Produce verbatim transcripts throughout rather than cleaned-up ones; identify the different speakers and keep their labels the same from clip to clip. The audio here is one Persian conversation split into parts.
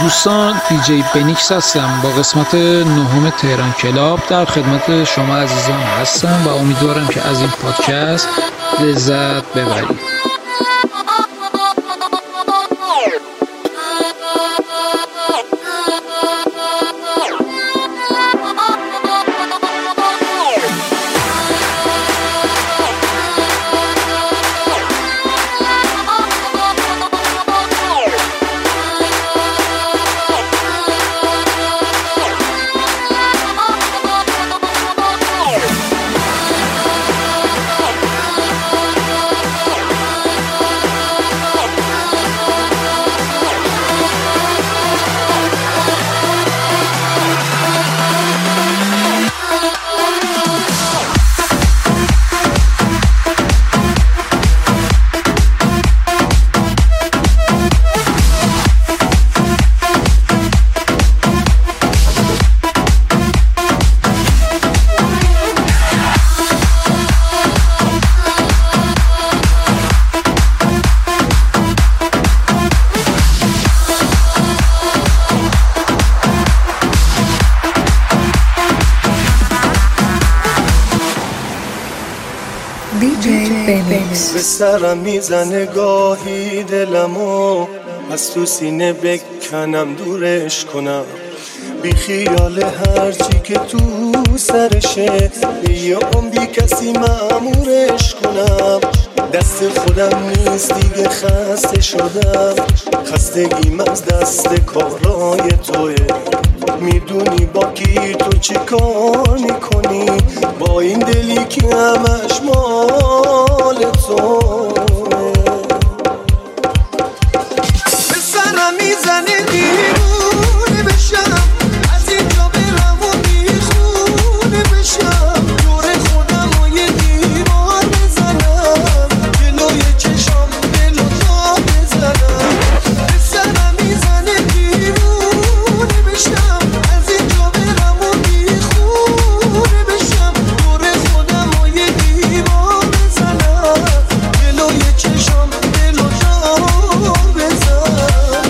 Speaker 1: دوستان، دیجی بنیکس هستم با قسمت نهم تهران کلاب در خدمت شما عزیزان هستم و امیدوارم که از این پادکست لذت ببرید.
Speaker 2: به سرم میزنه گاهی دلمو از تو سینه بکنم دورش کنم، بی خیال هرچی که تو سرشه، به یه عمری کسی مأمورش کنم. دست خودم نیست دیگه، خسته شدم، خستگیم از دست کارای توه. میدونی با کی تو چی کار میکنی، با این دلی که همش مال توه. به سرم میزنه دیوونه بشم، از اینجا برم و بیخونه بشم، دور خودم و یه دیوار بزنم، جلوی چشام دل و تا بزنم. به سرم میزنه دیوونه بشم، از اینجا برم و بیخونه بشم، دور خودم و یه دیوار بزنم، جلوی چشام دل و تا بزنم.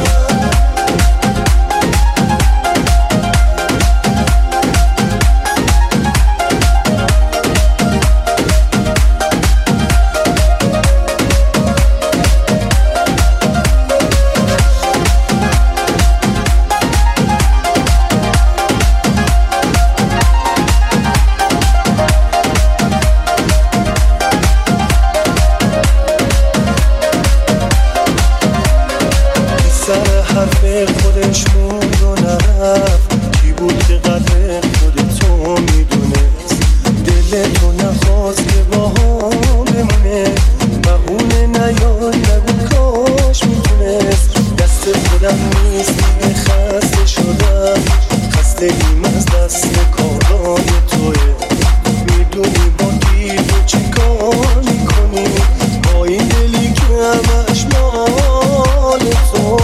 Speaker 2: سر حرف خودش موند و نرفت، کی بود که قدر خودتو میدونست، دل تو نخواست که با هم بمونه، بهونه نیای نگو کاش میتونست. دست خودم نیست دیگه، خسته شدم، خستگیم از دست کارای توه. میدونی با کی تو چی کار میکنی، با این دلی که همش مال تو.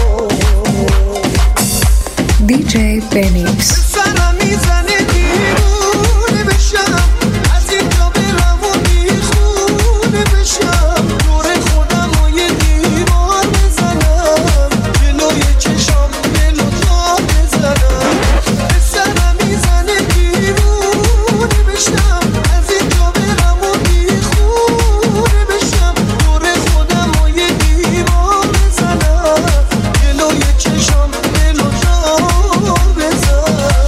Speaker 3: دیجی بنیکس.
Speaker 2: سرم میزنه دیوونه بشم، از اینجا برم و بیخونه بشم، دور خودم و یه دیوار بزنم، جلوی چشام دل و تا بزنم. به سرم میزنه دیوونه بشم، از اینجا برم و بیخونه بشم، دور خودم و یه دیوار بزنم، جلوی چشام دل و تا بزنم.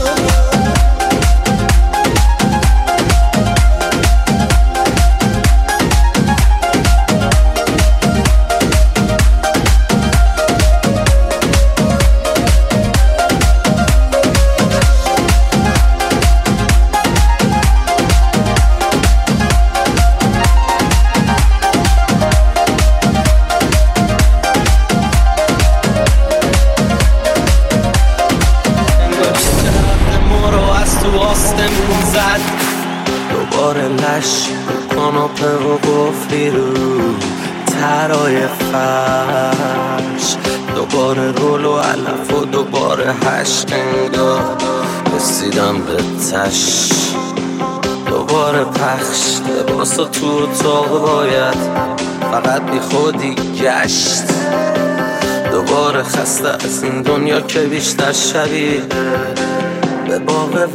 Speaker 2: دوباره لش کاناپه و گفتی رو ترای فرش، دوباره رول و علف و دوباره هشت انگار رسیدم به تش، دوباره پخش لباس تو اتاق باید فقط بی خودی گشت،
Speaker 4: دوباره خسته از این دنیا که بیشتر شبیه به باغ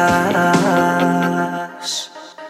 Speaker 4: وحش.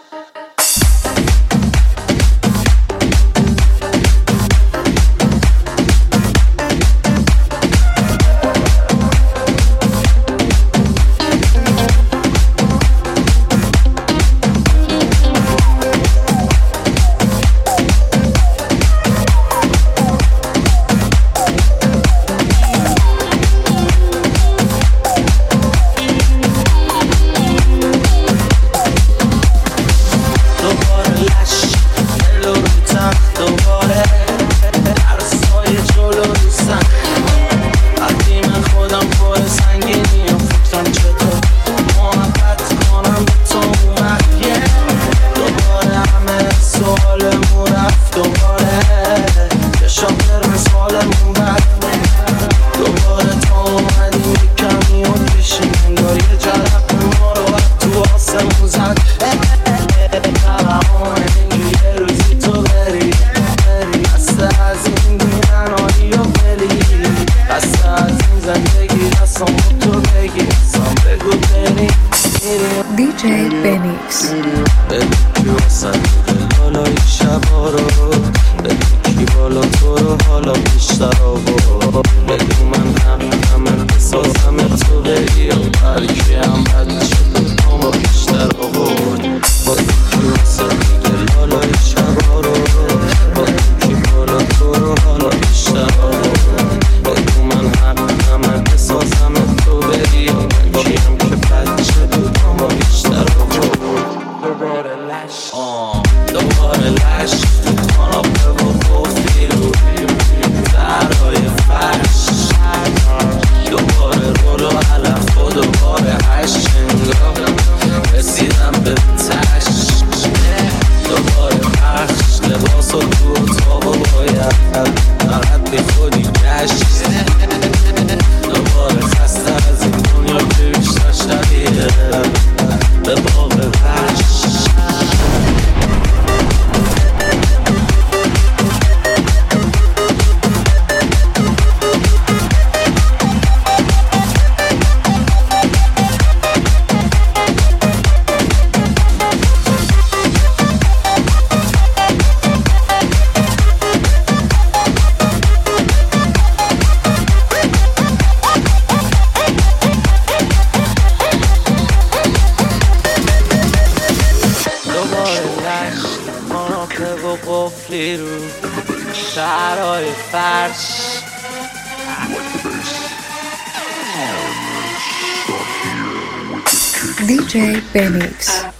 Speaker 3: دی جی Benix.
Speaker 4: بگو کی واسه لالای شبا رو، بگو کی بالا تو رو حالا بیشتر آورد، بگو من هم همه بسازم تو بری و برکی هم بد شد اما بیشتر آورد. بگو کی واسه لالای شبا رو، بگو کی بالا تو رو حالا بیشتر آورد، بگو من هم همه بسازم تو بری و برکی هم که بد شد اما بیشتر آورد. دوباره لش دوباره لش خانابه و گفتی رو درهای فرش، دوباره رولو علف و دوباره هشت انگاه رسیدم به تش، دوباره پخش لباس و دوتا و باید نرد به خودی گشت، دوباره خسته از این دنیا که بیشتر شبیه به باغ وحش. قفلی رو شهرهای فرش.
Speaker 3: دی جی Benix.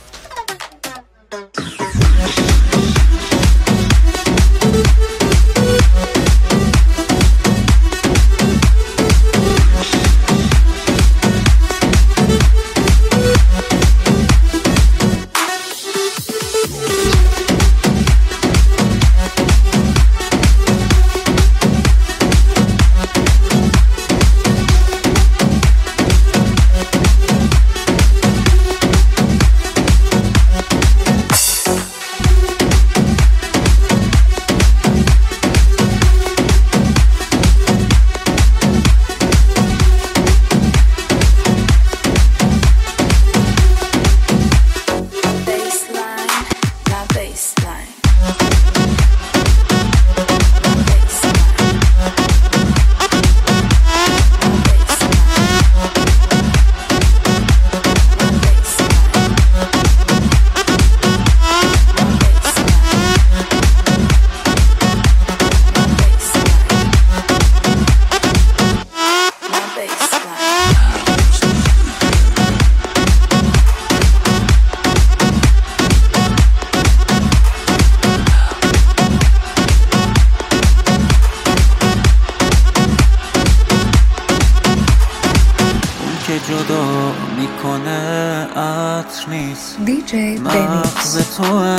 Speaker 4: جدا میکنه عطر نیست،
Speaker 3: دی جی
Speaker 4: مغز
Speaker 3: Benix.
Speaker 4: توه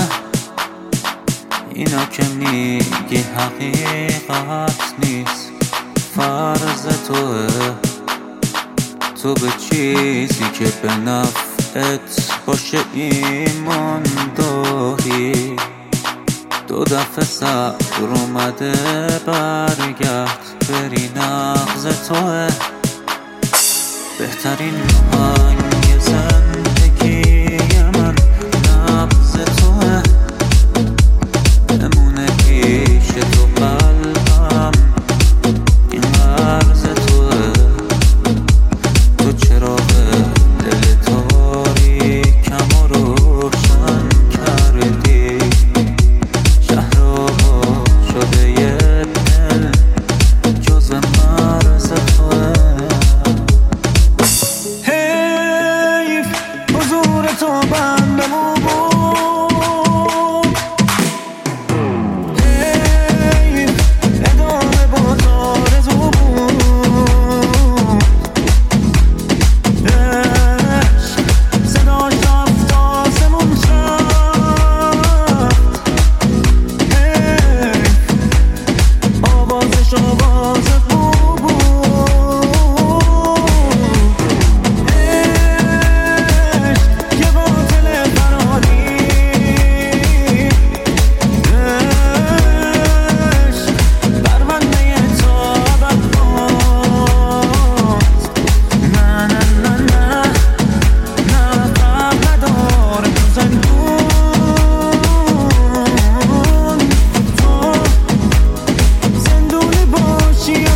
Speaker 4: اینا که میگی حقیقت نیست، فرض توه تو به چیزی که به نفعت باشه ایمان داری، دو دفعه صبر اومده برگرد بری نغز توه بهترین آهنگ زندگی من نبض توه نمونه پیش تو قلبم این قرض توه تو چراغ دل تاریکم و روشن کردی شهر رو شده یه دل جزو مرز توه حیف حضور تو بندمو بود حیف ادامه با تارزو بود عشق صداش رفت آسمون شد حیف آوازش آواز تو بود عشق که باطل فراری عشق پرونده تا ابد باز نه نه نه نه نه غم نداره تو زندون تو زندونی باشی یا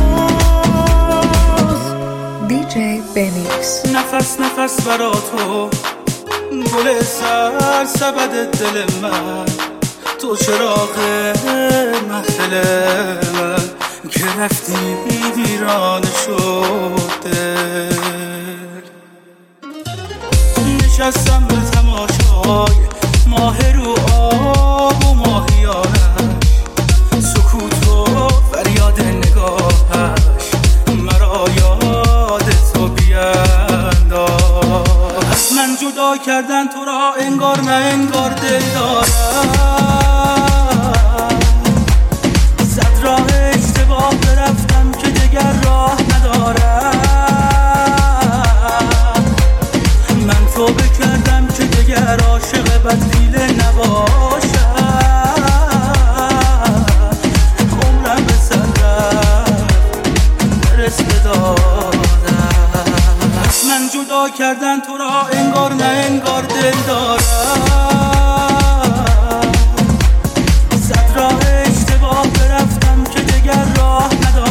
Speaker 4: سرباز
Speaker 3: دی جی بنیکس.
Speaker 5: نفس نفس برا تو گل سر سبد دل من تو چراغ محفل من که رفتی ویران شد دل نشستم به تماشای ماه رو آب و ماهیانش سکوت و فریاد نگاهش مرا یاد تو بینداز از من جدا کردن تو را انگار نه انگار دل دارم صد راه اشتباه برفتم که دگر راه ندارم من توبه کردم که دگر عاشق بدبیله نباشم عمرم به سر رفت برس بدادم از من جدا کردن تو را انگار نه انگار دل دارم صد راه اشتباه برفتم که دگر راه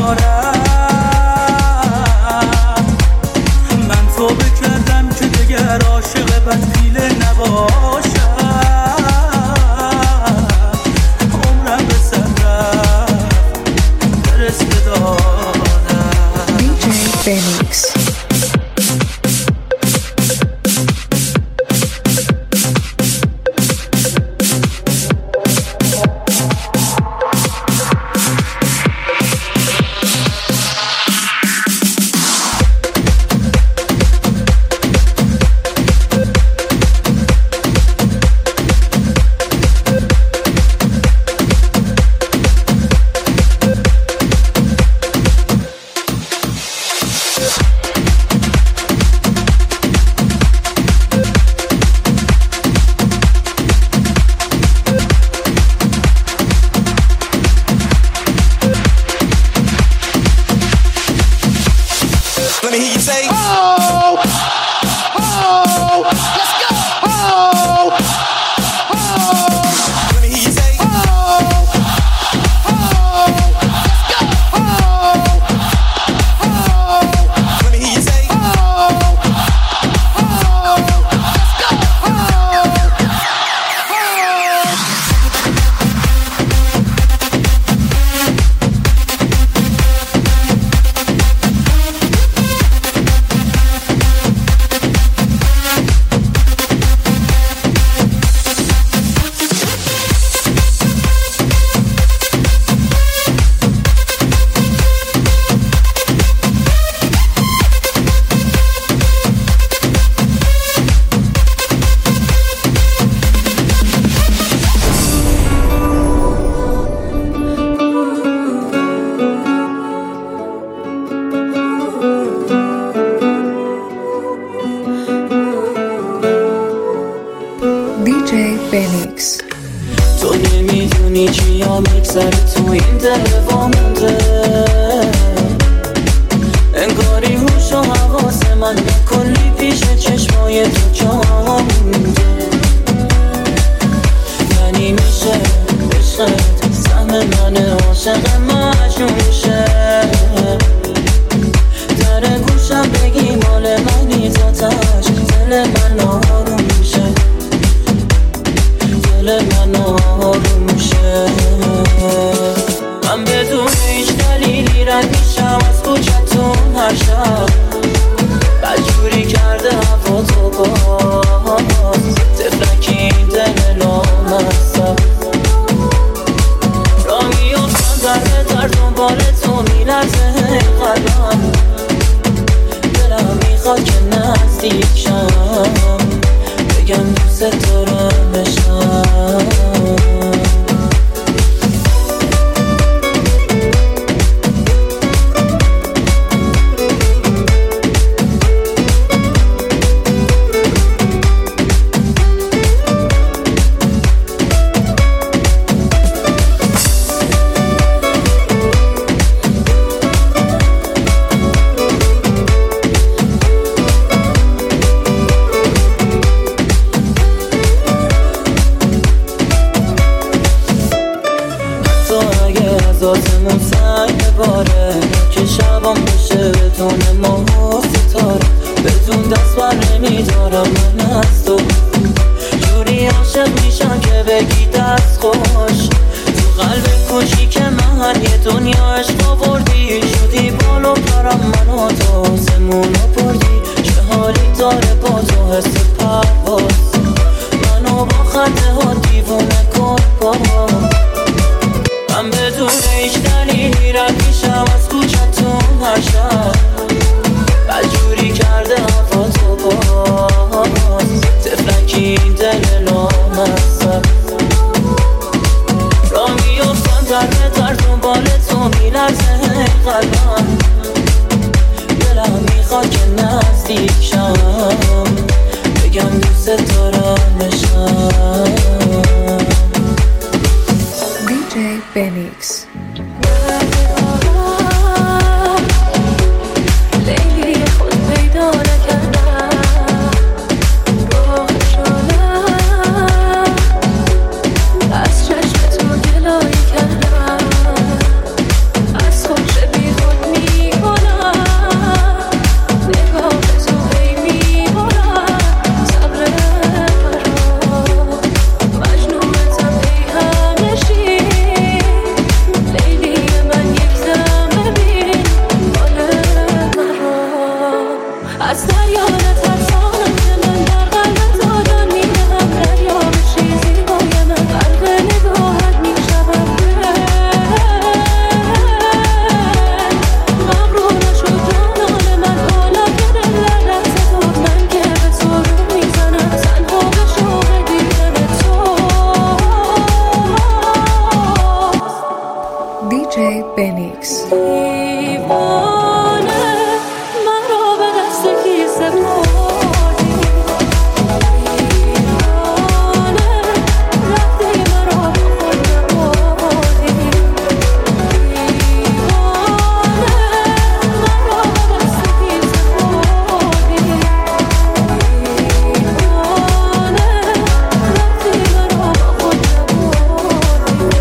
Speaker 5: ندارم من توبه کردم که دگر عاشق بدبیله نباشم عمرم به سر رفت برس بدادم
Speaker 3: دی جی بنیکس.
Speaker 6: Let me hear you say, oh, oh, let's go, oh, oh. Let me hear you say, oh, oh, let's go, oh, oh. Let me hear you say, oh, oh, let's go, oh, oh.
Speaker 4: هیچی هم میگذره تو این دل وامونده، انگاری هوش و حواس من کلی پیش چشمای تو جا مونده. یعنی میشه عشقت سهم من عاشق مجنون شه، در گوشم بگی مال منی تاتش دل من آروم میشه، دل من آروم میشه. من بدون هیچ دلیلی رد میشم از کوچتون هر شب، بدجوری کرده هوا تو باز، تفلکی این دل لامصب را میافتم در به در دنبال تو میلرزه قلبم، دلم میخواد که نزدیک شم بگم دوست تو رو بشم. ذاتمون سنگ باره که شبام بشه بدون ماه و ستاره، بدون دست بر نمیدارم من از تو، جوری عاشق میشم که بگی دست خوش، تو قلب کشی که من یه دنیا عشق آوردی، شدی بالو پرم من و تو زمون رو بردی، چه حالی داره با تو حس پرواز، منو با خنده ها دیوونه کن بابا. من بدون هیچ دلیلی رد میشم از کوچتون هر شب، بدجوری کرده هوا تو باز، تفلکی این دل لامصب را میافتم در به در دنبال تو میلرزه قلبم، دلم میخواد که نزدیک شم بگم دوست تو را بشم.
Speaker 3: دی جی بنیکس.
Speaker 7: لیلی خود پیدا نکردم، راه شدم از چشم تو گلای کردم، از خود بی خود میکنم، نگاه تو هی میبرم صبر مرا، مجنونتم ای همشی، لیلی من یک دم ببین مال مرا، از دریا نترسانم که من در قلبت آدم میدهم، دریا بشی زیبای من قلب نگاهت میشوم، مغرور نشد جانان من حالا که دل در دست تو، من که به تو رو میزنم تنها به شوق دیدن تو.
Speaker 3: دی جی بنیکس.
Speaker 7: دیوانه مرا به دست کی سپردی، دیوانه رفتی مرا با خود نبردی، دیوانه مرا به دست کی سپردی، دیوانه رفتی مرا با خود نبردی.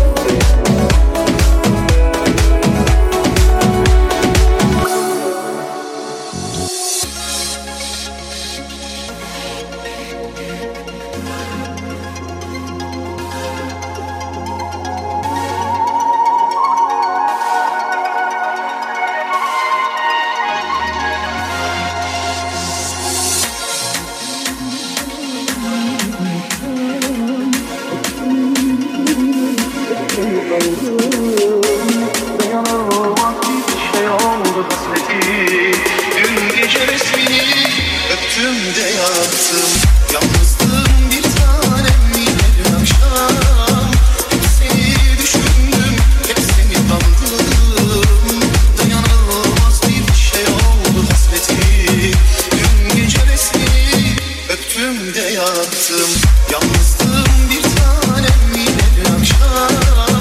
Speaker 6: Dün gece resmini öptüm de yattım, yalnızdım bir tanem yine akşam, hep seni düşündüm, hep seni kaldım, dayanılmaz bir şey oldu hasreti. Dün gece resmini öptüm de yattım, yalnızdım bir tanem yine akşam.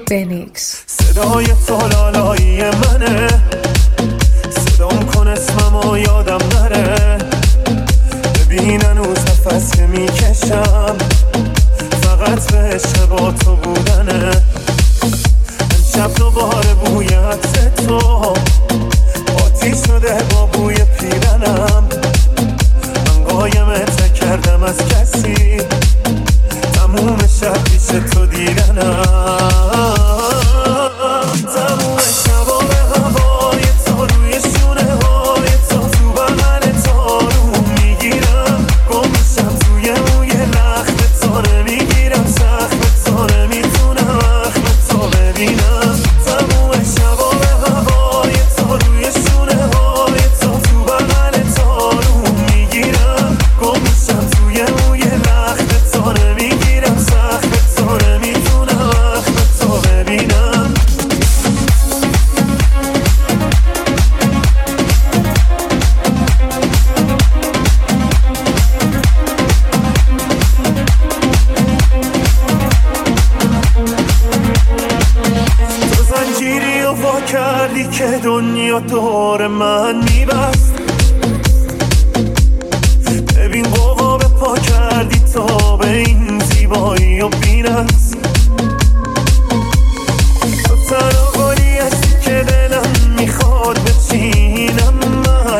Speaker 3: بنیکس.
Speaker 2: صدای تولالایی منه، صدام کن اسممو یادم نره. ببین هنوز نفس که میکشم فقط به عشق با تو بودنه. امشب دوباره بوی عطر تو آتیش شده با بوی پیرنم. من قایمت کردم از کسی، تموم شب پیش تو دیدنم. تموم شبا به هوای تو روی شونه های تو تو بغل تو رو میگیرم. گم میشم توی موی لخت تو نمیگیرم سخت تو نمیتونم وقت تو ببینم. تموم شبا به هوای تو روی شونه های تو تو بغل تو رو میگیرم. گم میشم توی موی لخت تو نمیگیرم سخت تو نمیتونم وقت تو ببینم. تو زنجیری و وا کردی که دنیا دور من میبست. ببین قوقا به پا کردی تا به این زیبایی و بینست. تو تنها گلی هستی که دلم میخواد بچینم من.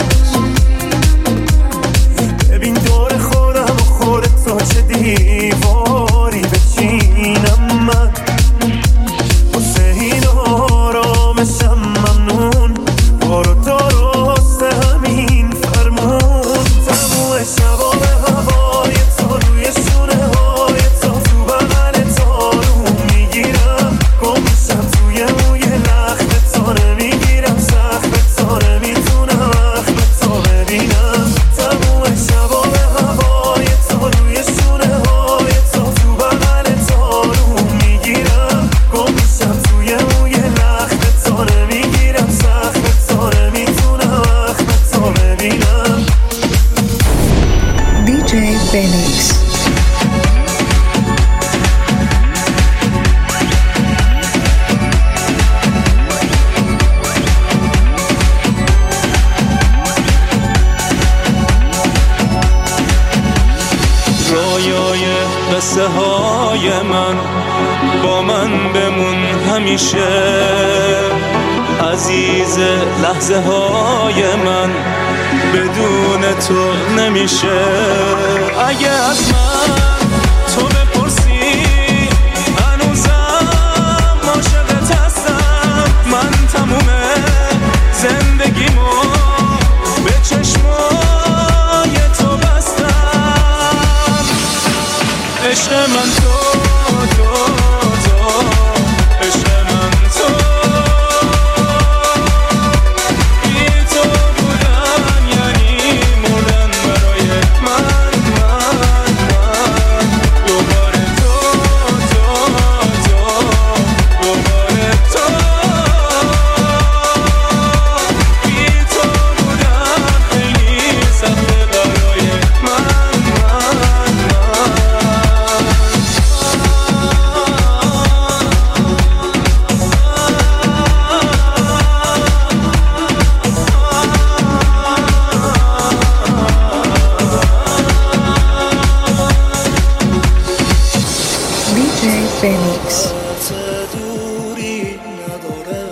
Speaker 2: ببین دور خودم و خودتو چه دیواری بچینم من. واسه این آرامشم ممنون، برو درست همین فرمون. تموم شبا به هوای تو روی شونه های تو تو بغل تو رو میگیرم. گم میشم توی موی لخت تو نمیگیرم سخت تو نمیتونم وقت تو ببینم. تموم شبا به هوای تو روی شونه های تو تو بغل تو رو میگیرم. گم میشم توی موی لخت تو نمیگیرم سخت تو نمیتونم وقت تو ببینم.
Speaker 3: دیجی بنیکس.
Speaker 4: رویای قصه های من با من بمون همیشه. عزیز لحظه های من بدون تو نمیشه. اگه از من تو بپرسی هنوزم عاشقت هستم. من تموم زندگیمو به چشمای تو بستم. عشق من تو تو تو عشق من تو. بی تو بودن یعنی مردن برای من من من. دوباره تو تو تو دوباره تو. بی تو بودن خیلی سخته برای من من من.
Speaker 3: دیجی بنیکس.
Speaker 2: دوری نداره،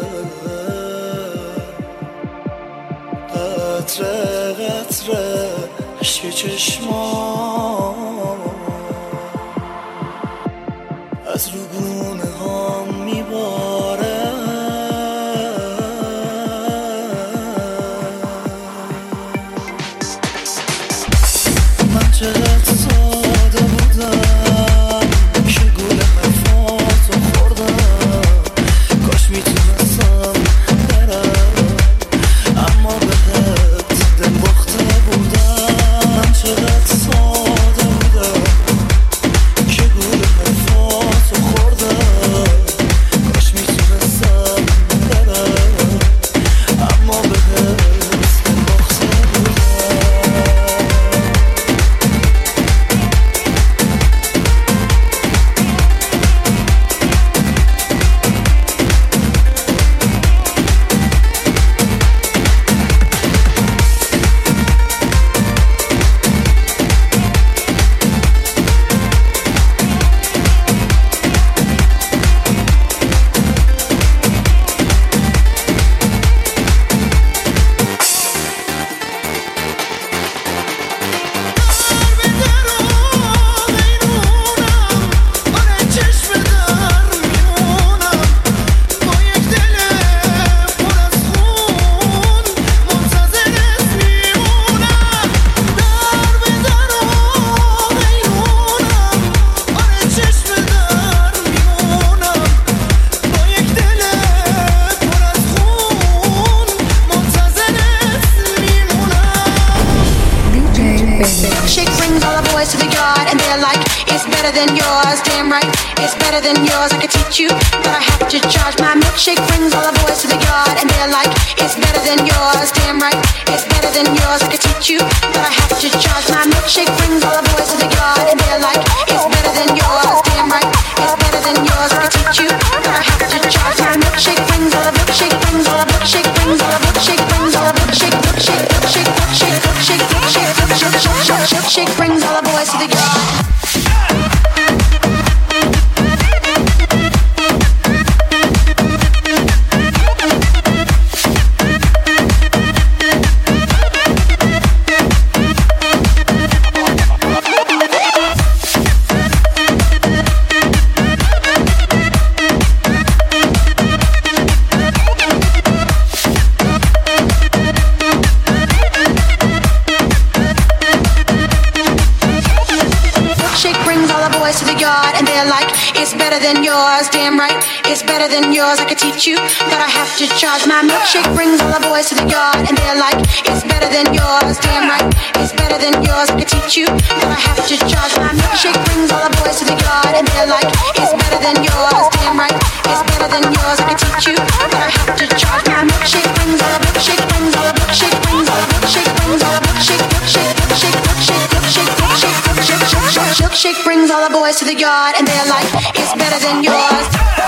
Speaker 2: قطره قطره عشق چشما از روگونه هم میباره. من چقدر ساده بودم که گول حرفاتو خوردم. کاش میتونستم برم اما بهت دل باخته بودم. من چقدر ساده بودم
Speaker 8: better than yours. Damn right, it's better than yours. I could teach you, but I have to charge. My milkshake brings all the boys to the yard, and they're like, it's better than yours. Damn right, it's better than yours. I could teach you, but I have to charge. My milkshake brings all the boys to the yard, and they're like, it's better than yours. Damn right, it's better than yours. I could teach you, but I have to charge. My milkshake brings all the milkshake brings all the milkshake brings all the milkshake brings all the milkshake milkshake milkshake milkshake milkshake milkshake milkshake milkshake brings all the boys to the yard. To the yard, and they're like, it's better than yours. Damn right, it's better than yours. I could teach you, but I have to charge. My milkshake brings all the boys to the yard, and they're like, it's better than yours. Damn right, it's better than yours. I could teach you, but I have to charge. My milkshake brings all the boys to the yard, and they're like, it's better than yours. Damn right, it's better than yours. I could teach you, but I have to charge. My milkshake brings all the milkshake brings all the milkshake brings all the milkshake brings all the milkshake milkshake milkshake milkshake milkshake milkshake milkshake milkshake brings all the boys to the yard, and they're like, it's better than yours.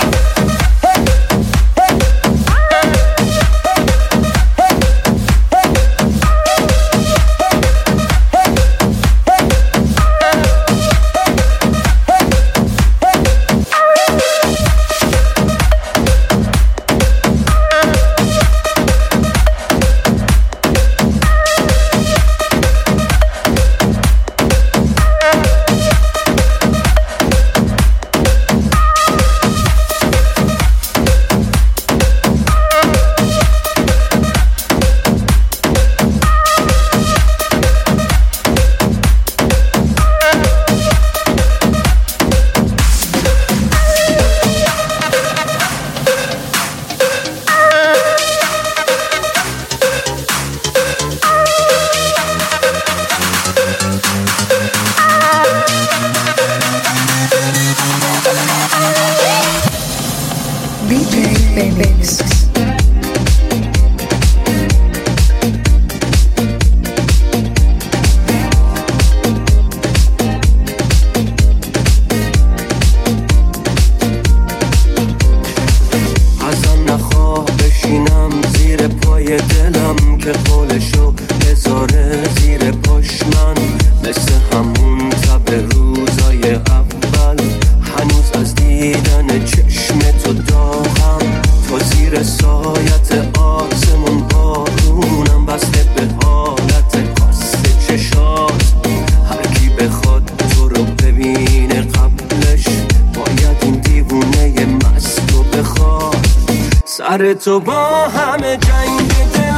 Speaker 4: سر تو با همه جنگ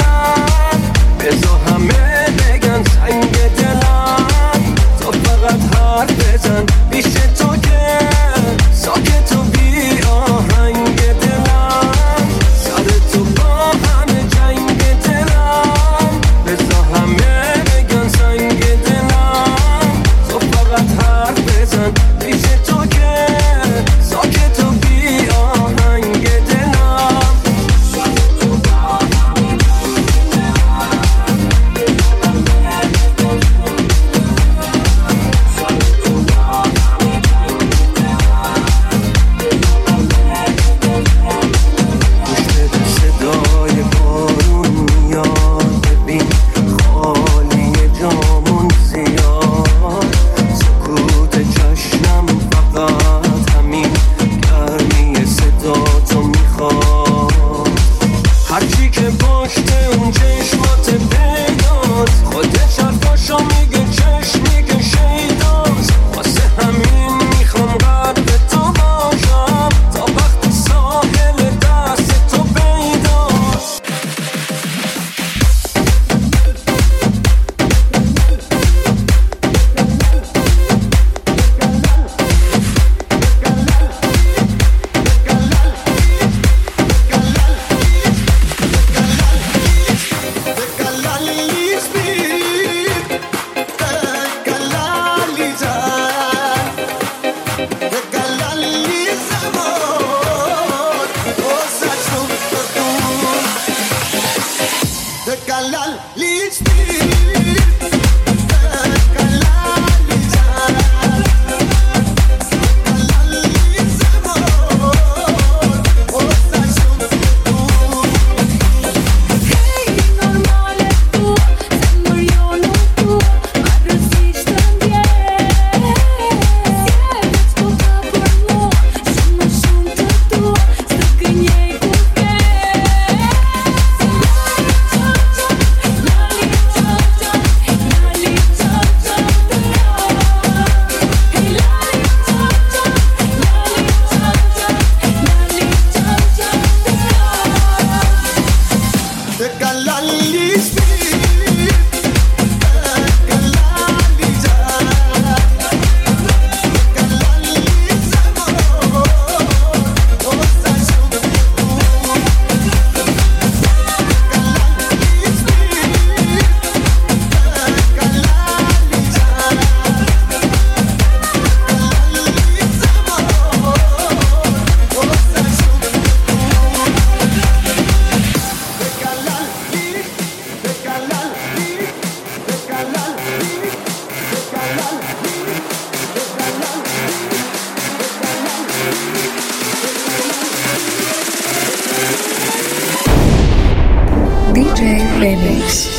Speaker 4: دلم بذار همه بگن سنگ دلم تو فقط حرف بزن پیش تو که ساکت و بی آهنگ دلم سر تو با همه جنگ دلم بذار همه بگن سنگ دلم تو فقط حرف بزن پیش تو که ساکت و بی آهنگ دلم
Speaker 3: دی جی Remix.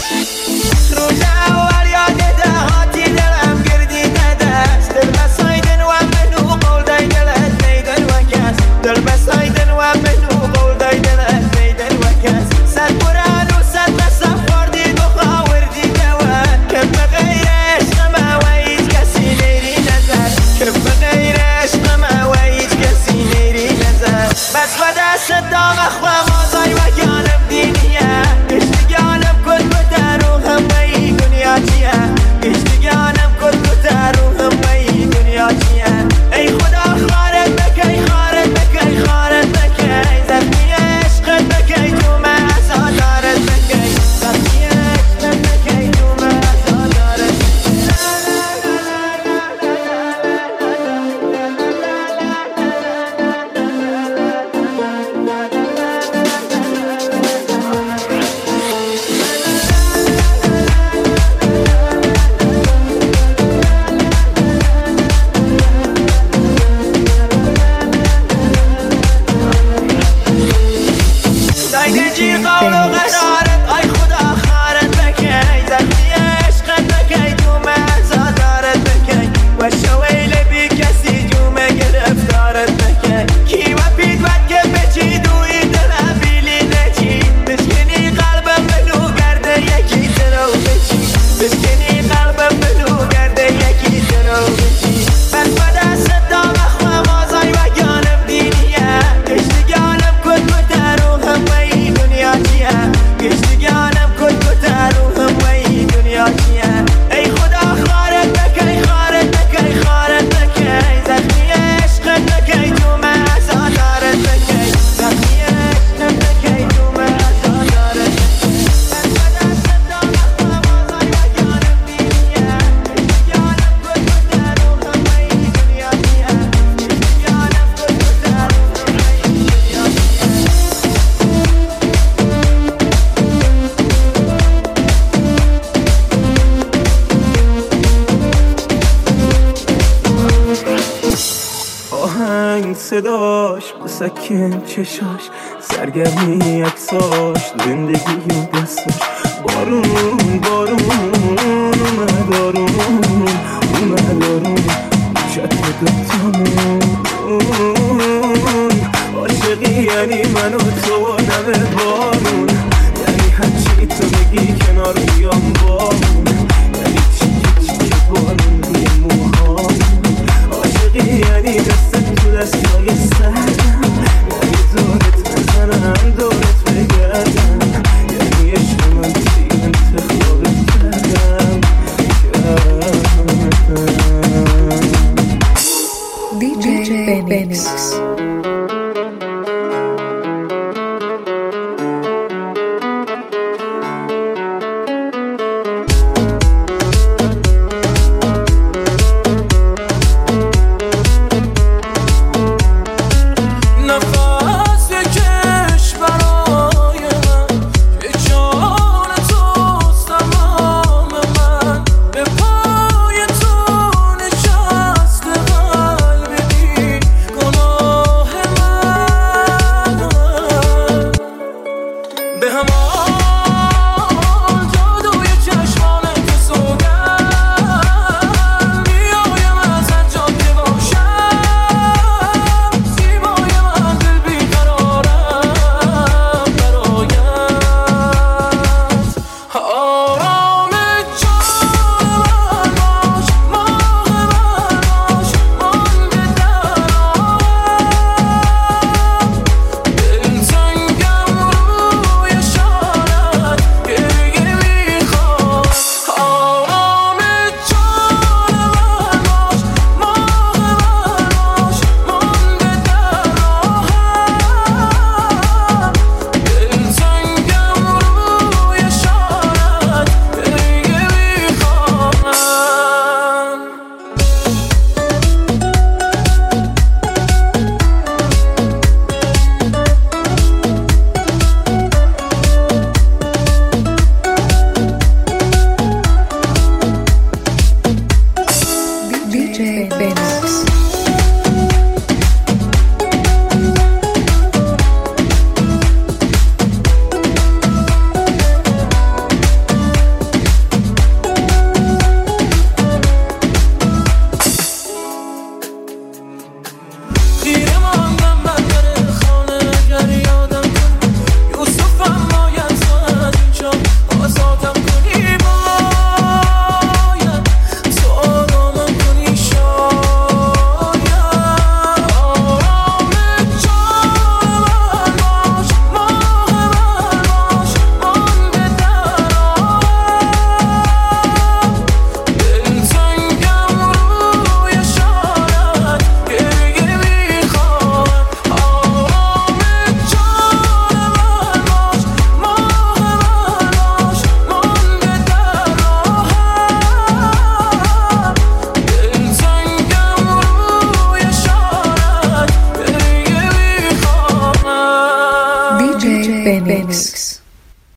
Speaker 5: صداش مسکن چشاش سرگرمی عکساش زندگی و دستاش بارون